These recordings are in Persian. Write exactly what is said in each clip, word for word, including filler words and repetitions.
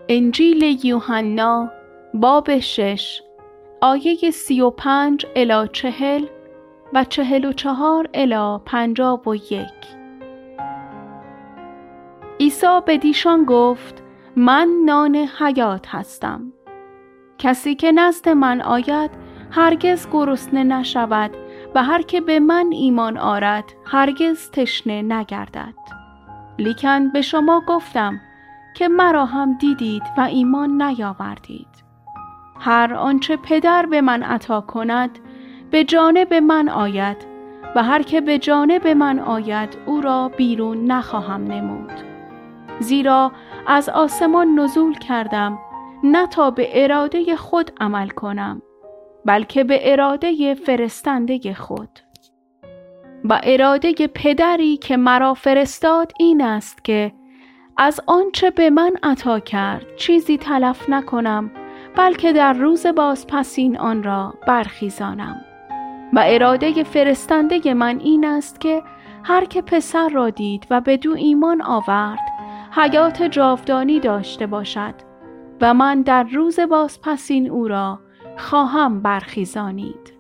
انجیل یوحنا باب شش آیه سی و پنج الی چهل و چهل و چهار الی پنجاه و یک. عیسی بدیشان گفت: من نان حیات هستم. کسی که نزد من آید هرگز گرسنه نشود و هر که به من ایمان آرد هرگز تشنه نگردد. لیکن به شما گفتم که مرا هم دیدید و ایمان نیاوردید. هر آنچه پدر به من عطا کند به جانب من آید و هر که به جانب من آید او را بیرون نخواهم نمود. زیرا از آسمان نزول کردم نه تا به اراده خود عمل کنم، بلکه به اراده فرستنده خود. و اراده پدری که مرا فرستاد این است که از آنچه به من عطا کرد چیزی تلف نکنم، بلکه در روز بازپسین آن را برخیزانم. و اراده فرستنده من این است که هر که پسر را دید و بدو ایمان آورد حیات جاودانی داشته باشد و من در روز بازپسین او را خواهم برخیزانید.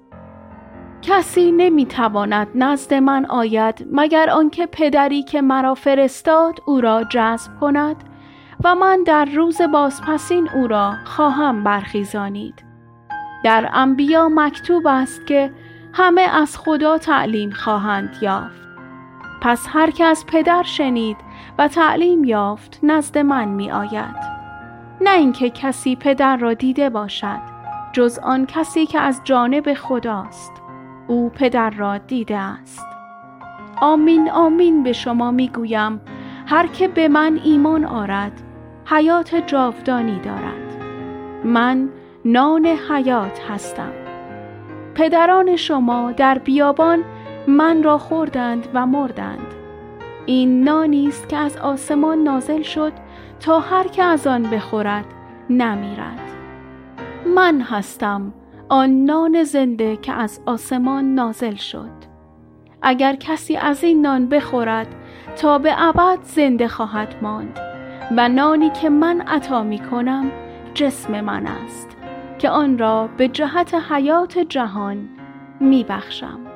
کسی نمیتواند نزد من آید مگر آنکه پدری که مرا فرستاد او را جذب کند و من در روز بازپسین او را خواهم برخیزانید. در انبیا مکتوب است که همه از خدا تعلیم خواهند یافت. پس هر که از پدر شنید و تعلیم یافت نزد من می آید. نه اینکه کسی پدر را دیده باشد جز آن کسی که از جانب خداست، او پدر را دیده است. آمین آمین به شما می گویم هر که به من ایمان آرد حیات جاودانی دارد. من نان حیات هستم. پدران شما در بیابان من را خوردند و مردند. این نانی است که از آسمان نازل شد تا هر که از آن بخورد نمیرد. من هستم آن نان زنده که از آسمان نازل شد. اگر کسی از این نان بخورد تا به ابد زنده خواهد ماند و نانی که من عطا می کنم جسم من است که آن را به جهت حیات جهان می بخشم.